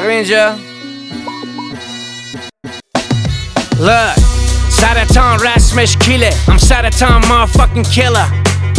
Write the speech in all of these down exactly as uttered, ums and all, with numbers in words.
تقریبا اینجا Look سرطان رسمش کیله I'm سرطان motherfucking killer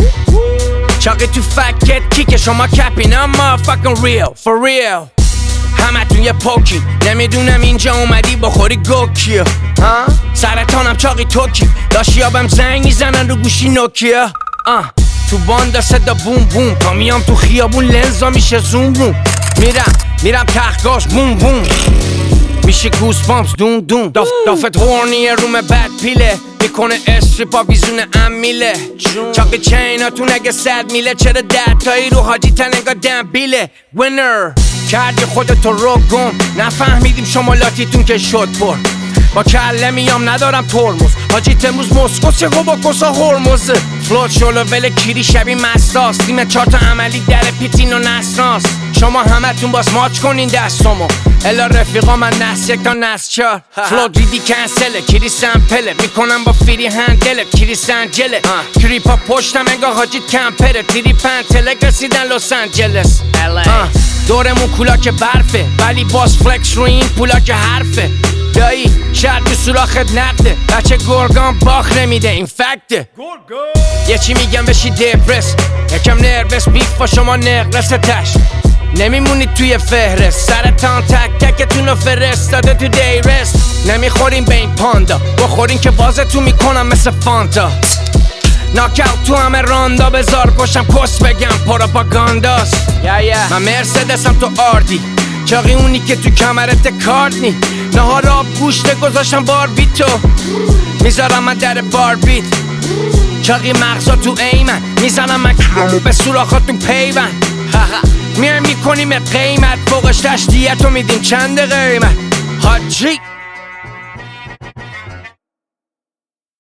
چاقی تو فکت کیک شما کپین I'm motherfucking real for real همه تون یه پوکی نمیدونم اینجا اومدی بخوری گوکیه ها سرطانم چاقی توکی داشتی آبم زنگ میزنن رو گوشی نوکیه آه تو باند صدا بوم بوم تا میام تو خیابون لنزا میشه زوم بوم میرم میرم تخگاش بوم بوم میشه گوس بامز دون دون داف دافت هورنیه روم بد پیله میکنه استریپا ویزون ام میله چاقی چیناتون اگه صد میله چرا ده تایی رو حاجی تنگا دم بیله وینر کردی خودتو رو گم نفهمیدیم شمالاتیتون که شد پر با کله میام ندارم ترمز حاجی تموز مسکو چه با کسا هرمزه فلوت شلو ول کیری شبی مساس تیم چارت عملی در پیتین و نسناس شما همتون باز ماچ کنین دستمو الا رفیقا من نس یک تا نس چار فلوت ریدی کنسله کیری سمپله میکنم با فیری هندلت کیری سنجله کریپا پشتم انگاه حاجیت کمپره تیری پنتلک رسیدن لس انجلس دورمون کولا که برفه ولی باز فلکس رو این پولا که حرفه دایی شاید تو سوراخت نقده بچه گرگان باخ نمیده این فکته یه چی میگم بشی دپرس یکم نروس بیف با شما نقرس تش نمیمونید توی فهرست سرطان تک تکتون رو فرستاده تو دیرست نمیخوریم به این پاندا بخورین که بازتون میکنم مثل فانتا ناکاوت تو همه راندا بذار پشتم کس بگم پروپاگانداست yeah, yeah. من مرسدسم تو آردی چاقی اونی که تو کمرت کارت نی نهار آب گوشته گذاشتم باربیتو میذارم من در باربیت چاقی مغزا تو ایمن میزنم من به سوراخاتون پیوند میایم میکنیم قیمت فوقش تشتیت رو میدیم چند قیمت حاجی